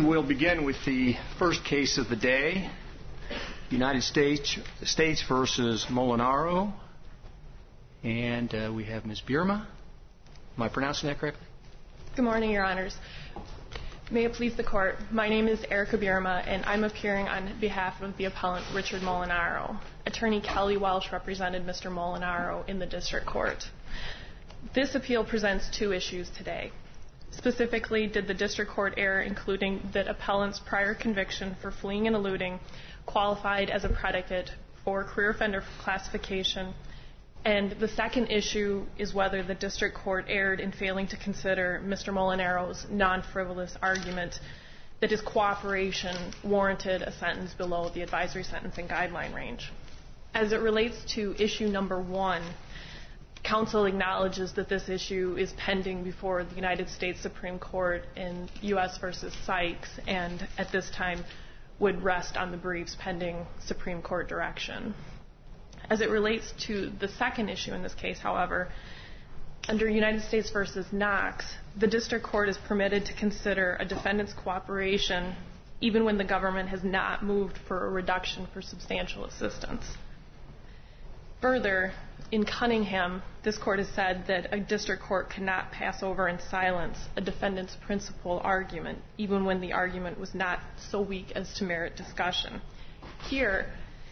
We'll begin with the first case of the day, United States versus Molinaro. And we have Ms. Bierma. Am I pronouncing that correctly? Good morning, Your Honors. May it please the Court, my name is Erica Bierma, and I'm appearing on behalf of the appellant Richard Molinaro. Attorney Kelly Welsh represented Mr. Molinaro in the District Court. This appeal presents two issues today. Specifically, did the District Court err including that appellant's prior conviction for fleeing and eluding qualified as a predicate for career offender classification? And the second issue is whether the District Court erred in failing to consider Mr. Molinaro's non-frivolous argument that his cooperation warranted a sentence below the advisory sentencing guideline range. As it relates to issue number one, counsel acknowledges that this issue is pending before the United States Supreme Court in U.S. v. Sykes, and at this time would rest on the briefs pending Supreme Court direction. As it relates to the second issue in this case, however, under United States v. Knox, the District Court is permitted to consider a defendant's cooperation even when the government has not moved for a reduction for substantial assistance. Further, in Cunningham, this Court has said that a District Court cannot pass over in silence a defendant's principal argument, even when the argument was not so weak as to merit discussion. Here,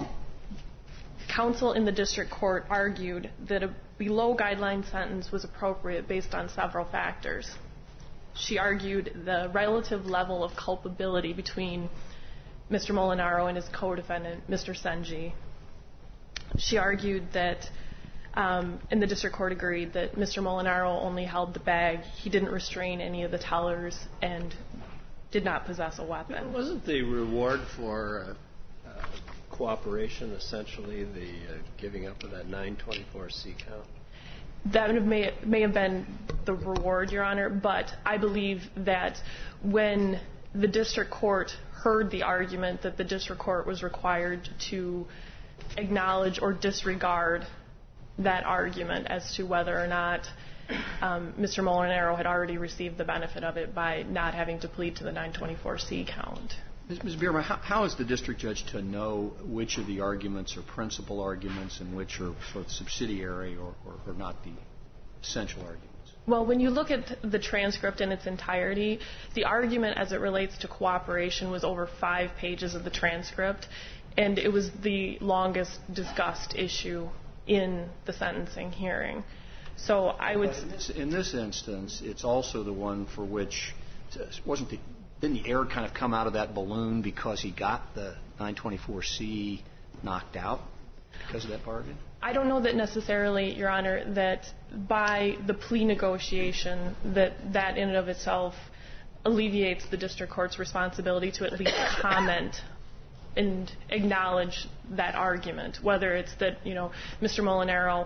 counsel in the District Court argued that a below-guideline sentence was appropriate based on several factors. She argued the relative level of culpability between Mr. Molinaro and his co-defendant, Mr. Senji. She argued that, and the District Court agreed, that Mr. Molinaro only held the bag, he didn't restrain any of the tellers, and did not possess a weapon. Wasn't the reward for cooperation essentially the giving up of that 924C count? That may have been the reward, Your Honor, but I believe that when the District Court heard the argument that the District Court was required to acknowledge or disregard that argument as to whether or not Mr. Molinaro had already received the benefit of it by not having to plead to the 924C count. Ms. Bierma, how is the district judge to know which of the arguments are principal arguments and which are sort of subsidiary or not the essential arguments? Well, when you look at the transcript in its entirety, the argument as it relates to cooperation was over 5 pages of the transcript, and it was the longest discussed issue in the sentencing hearing. So I would... In this instance, it's also the one for which, didn't the error kind of come out of that balloon because he got the 924C knocked out because of that bargain? I don't know that necessarily, Your Honor, that by the plea negotiation that in and of itself alleviates the District Court's responsibility to at least comment and acknowledge that argument, whether it's that, Mr. Molinaro,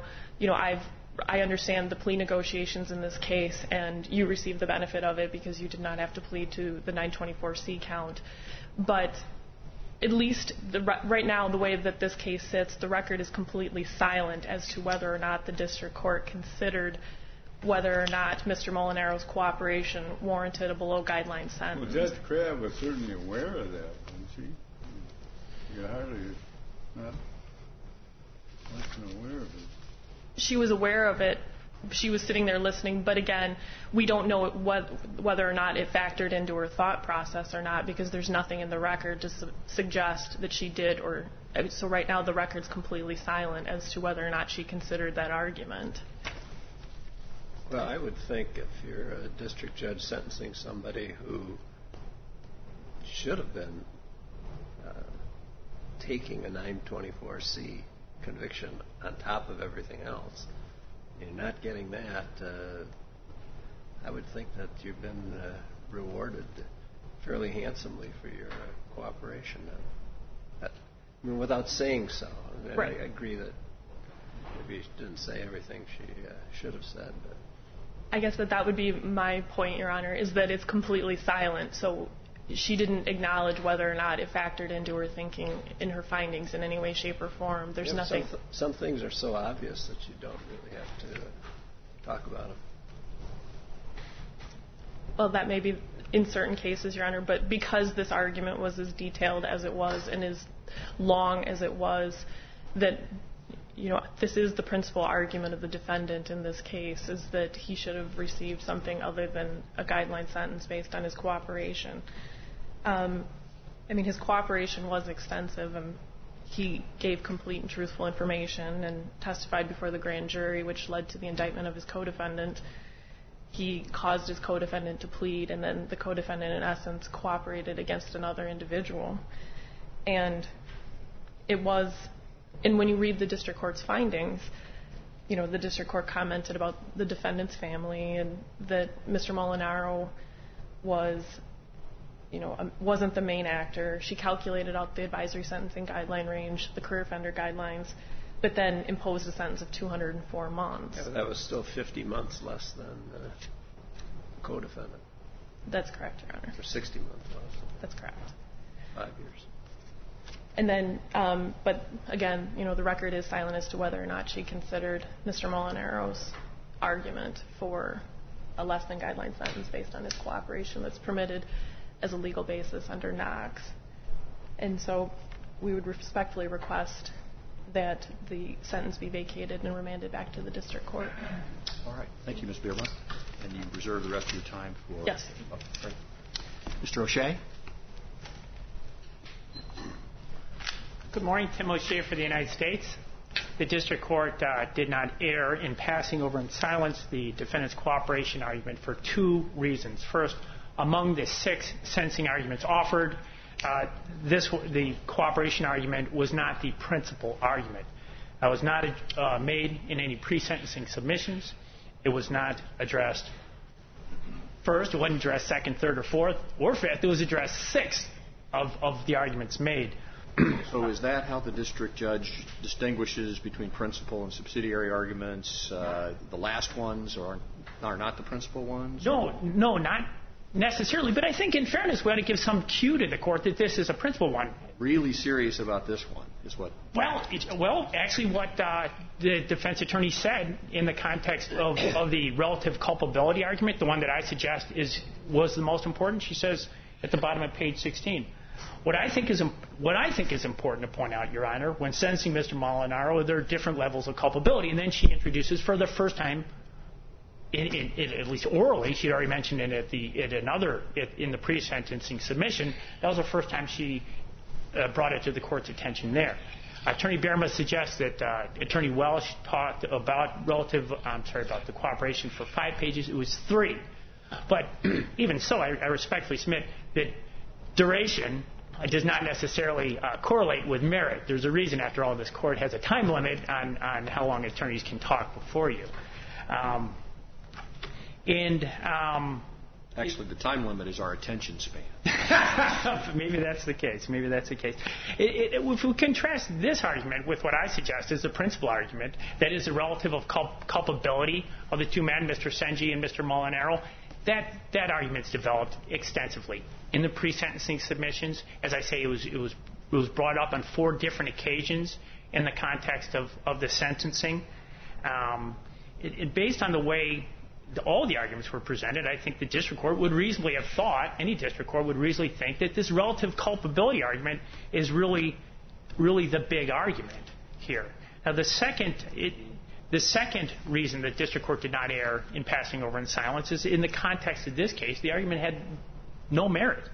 I understand the plea negotiations in this case, and you received the benefit of it because you did not have to plead to the 924C count. But at least right now, the way that this case sits, the record is completely silent as to whether or not the District Court considered whether or not Mr. Molinaro's cooperation warranted a below-guideline sentence. Well, Judge Crabb was certainly aware of that, wasn't she? You're hardly not aware of it. She was aware of it. She was sitting there listening. But again, we don't know whether or not it factored into her thought process or not because there's nothing in the record to suggest that she did. So right now the record's completely silent as to whether or not she considered that argument. Well, I would think if you're a district judge sentencing somebody who should have been taking a 924C conviction on top of everything else, you're not getting that, I would think that you've been rewarded fairly handsomely for your cooperation. I mean, without saying so. Right. I agree that maybe she didn't say everything she should have said. But I guess that would be my point, Your Honor, is that it's completely silent. So she didn't acknowledge whether or not it factored into her thinking in her findings in any way, shape, or form. There's nothing. Some things are so obvious that you don't really have to talk about them. Well, that may be in certain cases, Your Honor, but because this argument was as detailed as it was and as long as it was, that, this is the principal argument of the defendant in this case, is that he should have received something other than a guideline sentence based on his cooperation. His cooperation was extensive, and he gave complete and truthful information and testified before the grand jury, which led to the indictment of his co-defendant. He caused his co-defendant to plead, and then the co-defendant, in essence, cooperated against another individual. And when you read the district court's findings, the district court commented about the defendant's family and that Mr. Molinaro wasn't the main actor. She calculated out the advisory sentencing guideline range, the career offender guidelines, but then imposed a sentence of 204 months. Yeah, but that was still 50 months less than the co-defendant. That's correct, Your Honor. For 60 months less. That's correct. 5 years. And then, but again, the record is silent as to whether or not she considered Mr. Molinaro's argument for a less than guideline sentence based on his cooperation that's permitted as a legal basis under Knox. And so we would respectfully request that the sentence be vacated and remanded back to the district court. All right. Thank you, Ms. Bierma. And you reserve the rest of your time for... Yes. Right. Mr. O'Shea? Good morning. Tim O'Shea for the United States. The district court did not err in passing over in silence the defendant's cooperation argument for 2 reasons. First, among the 6 sentencing arguments offered, the cooperation argument was not the principal argument. It was not made in any pre-sentencing submissions. It was not addressed first. It wasn't addressed second, third, or fourth, or fifth. It was addressed sixth of the arguments made. So is that how the district judge distinguishes between principal and subsidiary arguments? The last ones are not the principal ones? No, not necessarily. But I think in fairness, we ought to give some cue to the court that this is a principal one. Really serious about this one is what? Well, actually what the defense attorney said in the context of the relative culpability argument, the one that I suggest was the most important, she says at the bottom of page 16. What I think is important to point out, Your Honor, when sentencing Mr. Molinaro, there are different levels of culpability. And then she introduces for the first time, at least orally, she had already mentioned it in the pre-sentencing submission. That was the first time she brought it to the court's attention there. Attorney Bierma suggests that Attorney Welsh talked about the cooperation for 5 pages. It was 3. But even so, I respectfully submit that duration does not necessarily correlate with merit. There's a reason, after all, this court has a time limit on how long attorneys can talk before you. Actually, the time limit is our attention span. Maybe that's the case. If we contrast this argument with what I suggest is the principal argument, that is the relative of culpability of the 2 men, Mr. Senji and Mr. Molinaro, that argument's developed extensively in the pre-sentencing submissions. As I say, it was brought up on 4 different occasions in the context of the sentencing. Based on the way all the arguments were presented, I think the district court would reasonably have thought, any district court would reasonably think, that this relative culpability argument is really the big argument here. Now, the second reason that district court did not err in passing over in silence is in the context of this case, the argument had no merit.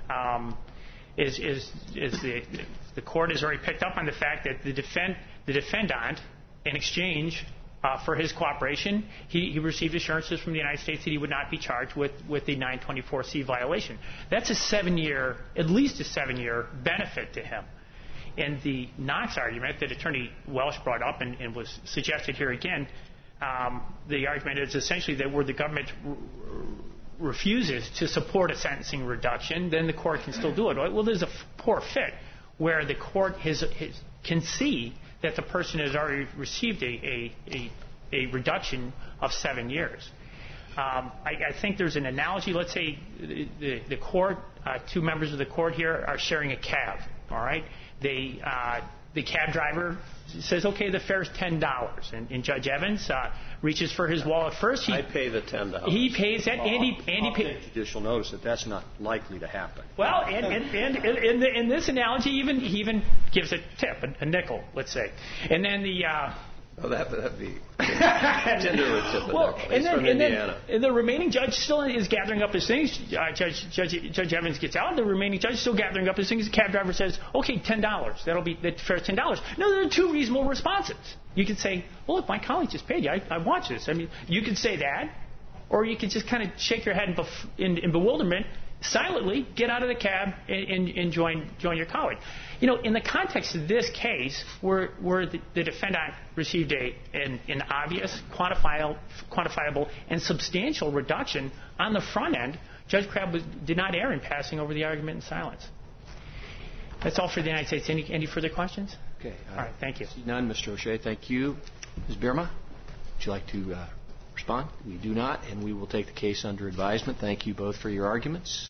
The court has already picked up on the fact that the defendant, in exchange for his cooperation, he received assurances from the United States that he would not be charged with the 924C violation. That's at least a 7-year benefit to him. In the Knox argument that Attorney Welsh brought up and was suggested here again, the argument is essentially that where the government refuses to support a sentencing reduction, then the court can still do it. Well, there's a poor fit where the court can see that the person has already received a reduction of 7 years. I think there's an analogy. Let's say the court, 2 members of the court here are sharing a cab. All right, they the cab driver says, okay, the fare's $10. And Judge Evans reaches for his wallet first. I pay the $10. He pays that. I'll take judicial notice that that's not likely to happen. Well, and in this analogy, he even gives a tip, a nickel, let's say. And then the... that'd be Tinder would tip He's from Indiana. And the remaining judge still is gathering up his things. Judge Evans gets out. The remaining judge is still gathering up his things. The cab driver says, "Okay, $10. That'll be the fare's $10." No, there are two reasonable responses. You could say, "Well, look, my colleague just paid you. I watch this." I mean, you could say that, or you could just kind of shake your head in bewilderment, silently get out of the cab and join your colleague. You know, in the context of this case, where the defendant received an obvious, quantifiable, and substantial reduction on the front end, Judge Crabb did not err in passing over the argument in silence. That's all for the United States. Any further questions? Okay. All right. Thank you. None, Mr. O'Shea. Thank you. Ms. Bierma, would you like to respond? We do not, and we will take the case under advisement. Thank you both for your arguments.